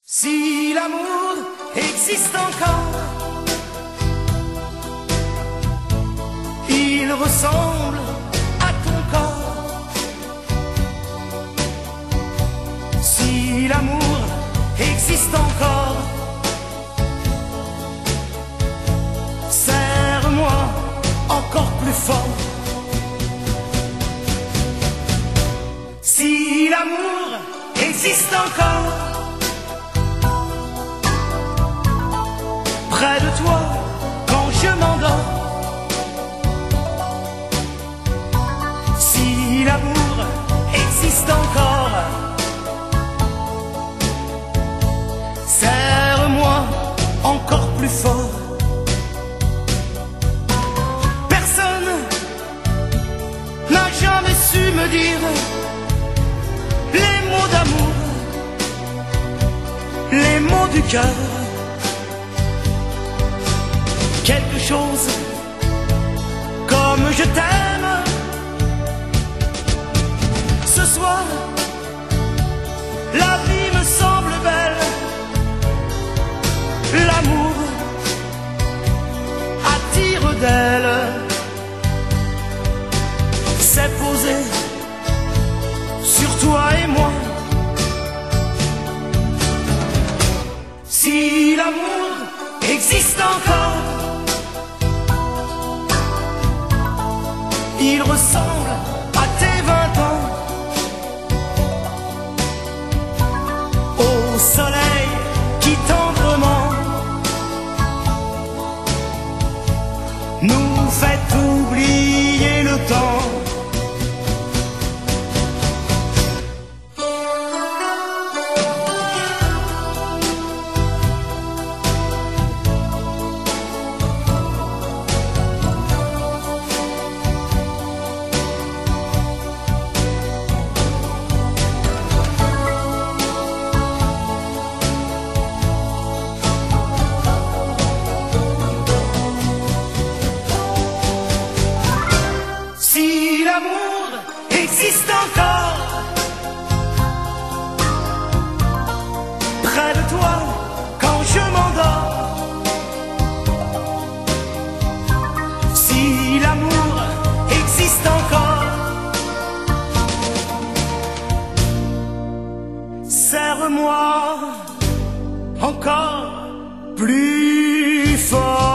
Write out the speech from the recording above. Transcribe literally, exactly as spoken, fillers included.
Si l'amour existe encore, il ressemble à ton corps. Si l'amour existe encore, serre-moi encore plus fort. Si l'amour existe encore, près de toi quand je m'endors. Si l'amour existe encore, serre-moi encore plus fort. Personne n'a jamais su me dire les mots d'amour, les mots du cœur. Quelque chose comme je t'aime. Ce soir, la vie me semble belle. L'amour attire d'elle. C'est posé sur toi et moi. Si l'amour existe encore, il ressemble à tes vingt ans, au soleil qui tendrement nous fait oublier le temps. Si l'amour existe encore, près de toi quand je m'endors. Si l'amour existe encore, serre-moi encore plus fort.